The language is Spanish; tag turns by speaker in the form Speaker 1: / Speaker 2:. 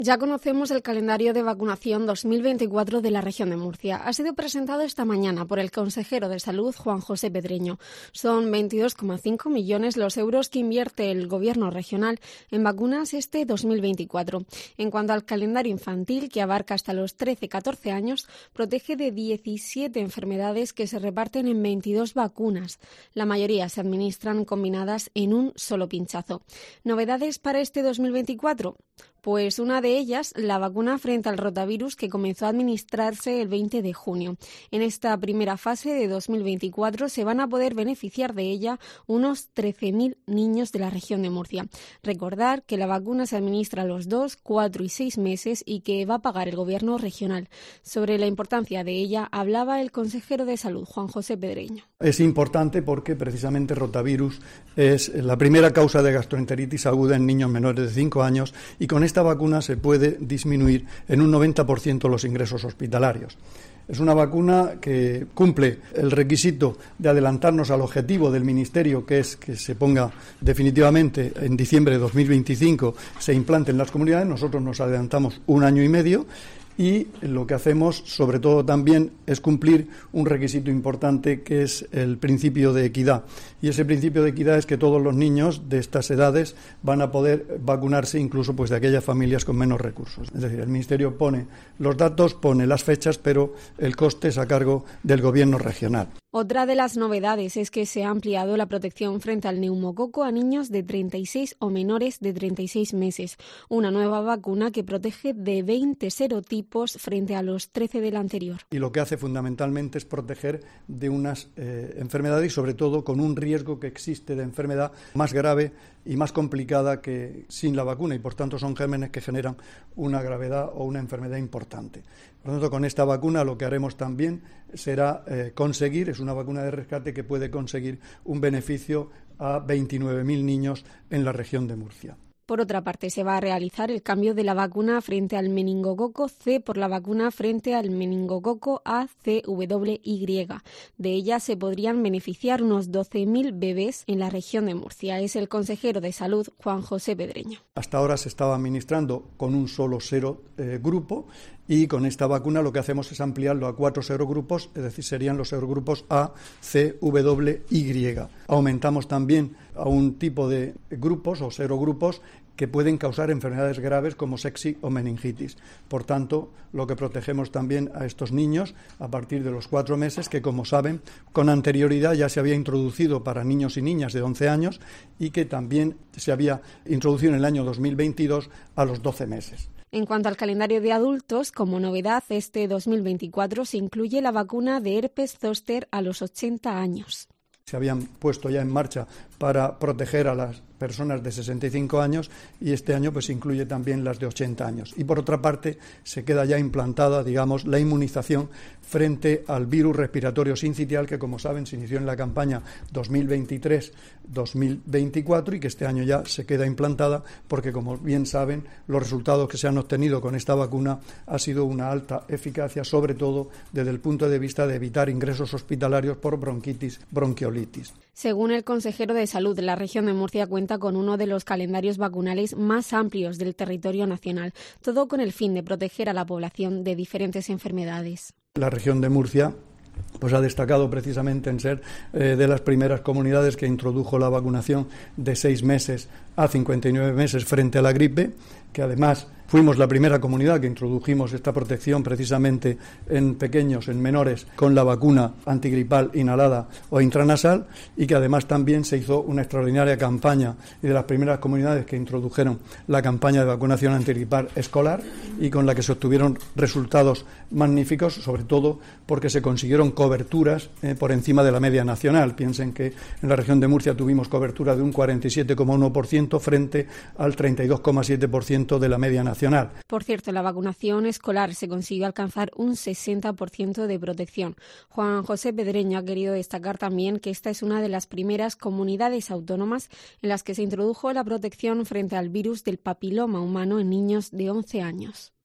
Speaker 1: Ya conocemos el calendario de vacunación 2024 de la región de Murcia. Ha sido presentado esta mañana por el consejero de Salud, Juan José Pedreño. Son 22,5 millones los euros que invierte el Gobierno regional en vacunas este 2024. En cuanto al calendario infantil, que abarca hasta los 13-14 años, protege de 17 enfermedades que se reparten en 22 vacunas. La mayoría se administran combinadas en un solo pinchazo. ¿Novedades para este 2024? Pues una de ellas, la vacuna frente al rotavirus, que comenzó a administrarse el 20 de junio. En esta primera fase de 2024 se van a poder beneficiar de ella unos 13.000 niños de la región de Murcia. Recordar que la vacuna se administra a los 2, 4 y 6 meses y que va a pagar el Gobierno regional. Sobre la importancia de ella hablaba el consejero de Salud, Juan José Pedreño.
Speaker 2: Es importante porque precisamente rotavirus es la primera causa de gastroenteritis aguda en niños menores de 5 años y con esta vacuna se puede disminuir en un 90% los ingresos hospitalarios. Es una vacuna que cumple el requisito de adelantarnos al objetivo del Ministerio, que es que se ponga definitivamente en diciembre de 2025, se implante en las comunidades. Nosotros nos adelantamos 1 año y medio. Y lo que hacemos, sobre todo también, es cumplir un requisito importante que es el principio de equidad. Y ese principio de equidad es que todos los niños de estas edades van a poder vacunarse, incluso pues de aquellas familias con menos recursos. Es decir, el Ministerio pone los datos, pone las fechas, pero el coste es a cargo del Gobierno regional.
Speaker 1: Otra de las novedades es que se ha ampliado la protección frente al neumococo a niños de 36 o menores de 36 meses. Una nueva vacuna que protege de 20 serotipos frente a los 13 del anterior.
Speaker 2: Y lo que hace fundamentalmente es proteger de unas enfermedades y sobre todo con un riesgo que existe de enfermedad más grave y más complicada que sin la vacuna y por tanto son gérmenes que generan una gravedad o una enfermedad importante. Por lo tanto, con esta vacuna lo que haremos también será conseguir, es una vacuna de rescate que puede conseguir un beneficio a 29.000 niños en la región de Murcia.
Speaker 1: Por otra parte, se va a realizar el cambio de la vacuna frente al meningococo C por la vacuna frente al meningococo ACWY. De ella se podrían beneficiar unos 12.000 bebés en la región de Murcia. Es el consejero de Salud, Juan José Pedreño.
Speaker 2: Hasta ahora se estaba administrando con un solo serogrupo y con esta vacuna lo que hacemos es ampliarlo a 4 serogrupos, es decir, serían los serogrupos A, C, W, Y. Aumentamos también a un tipo de grupos o serogrupos que pueden causar enfermedades graves como sepsis o meningitis. Por tanto, lo que protegemos también a estos niños a partir de los 4 meses, que como saben, con anterioridad ya se había introducido para niños y niñas de 11 años y que también se había introducido en el año 2022 a los 12 meses.
Speaker 1: En cuanto al calendario de adultos, como novedad, este 2024 se incluye la vacuna de herpes zóster a los 80 años.
Speaker 2: Se habían puesto ya en marcha para proteger a las personas de 65 años y este año pues incluye también las de 80 años. Y por otra parte se queda ya implantada, digamos, la inmunización frente al virus respiratorio sincitial que, como saben, se inició en la campaña 2023-2024 y que este año ya se queda implantada porque, como bien saben, los resultados que se han obtenido con esta vacuna ha sido una alta eficacia, sobre todo desde el punto de vista de evitar ingresos hospitalarios por bronquitis, bronquiolitis.
Speaker 1: Según el consejero de Salud, la región de Murcia cuenta con uno de los calendarios vacunales más amplios del territorio nacional, todo con el fin de proteger a la población de diferentes enfermedades.
Speaker 2: La región de Murcia pues ha destacado precisamente en ser de las primeras comunidades que introdujo la vacunación de 6 meses a 59 meses frente a la gripe, que además fuimos la primera comunidad que introdujimos esta protección precisamente en pequeños, en menores, con la vacuna antigripal inhalada o intranasal y que además también se hizo una extraordinaria campaña y de las primeras comunidades que introdujeron la campaña de vacunación antigripal escolar y con la que se obtuvieron resultados magníficos, sobre todo porque se consiguieron coberturas por encima de la media nacional. Piensen que en la región de Murcia tuvimos cobertura de un 47,1% frente al 32,7% de la media nacional.
Speaker 1: Por cierto, la vacunación escolar se consiguió alcanzar un 60% de protección. Juan José Pedreño ha querido destacar también que esta es una de las primeras comunidades autónomas en las que se introdujo la protección frente al virus del papiloma humano en niños de 11 años.